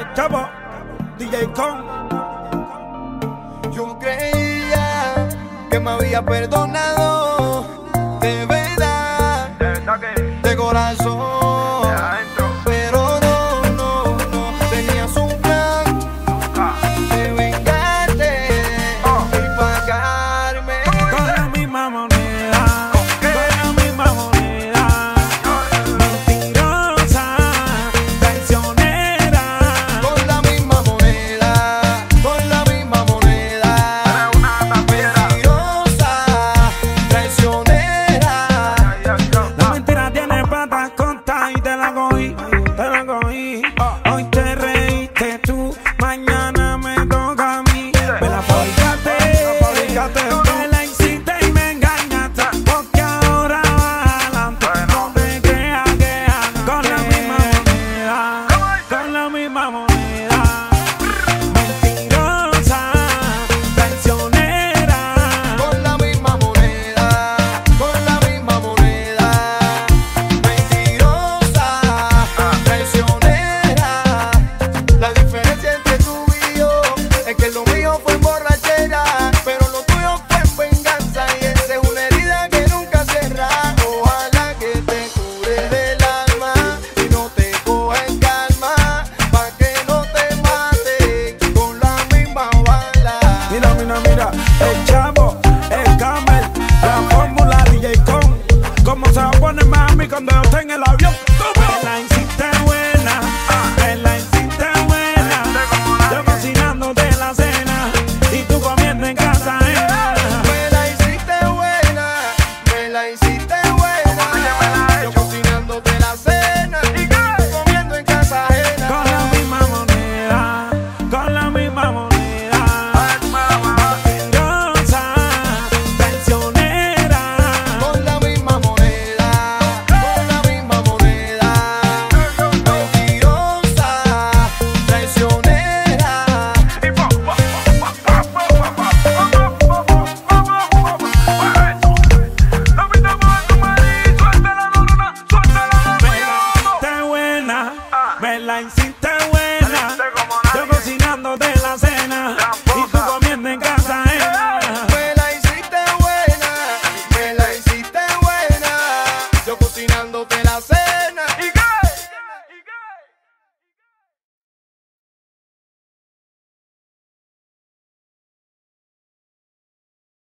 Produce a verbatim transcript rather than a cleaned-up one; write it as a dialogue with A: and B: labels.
A: Chavo, D J Con.
B: Yo creía que me había perdonado, de verdad, de corazón, pero no, no, no, tenías un plan de vengarte y pagarme
A: Con la misma moneda, con la misma moneda, mentirosa, traicionera.
B: con la misma moneda, con la misma moneda, mentirosa, traicionera.
A: La mentira tiene patas cortas y te la cogí, te la cogí. Hoy te reíste tú, mañana me toca a mí. Me la fabricaste, me la hiciste y me engañaste, porque ahora vas adelante. No te creas que andas con la misma moneda, con la misma moneda, mentirosa, traicionera.
B: Con la misma moneda, con la misma moneda, mentirosa, traicionera. La diferencia entre tú y yo es que lo mío fue en borrachera, pero lo tuyo fue en venganza, y esa es una herida que nunca cierra. Ojalá que te cure del alma y no te coja en calma, pa' que no te mate con la misma bala.
A: Mira, mira, mira, el Chavo, el Camel, la fórmula D J Con. Cómo se va a poner mami cuando yo esté en el avión.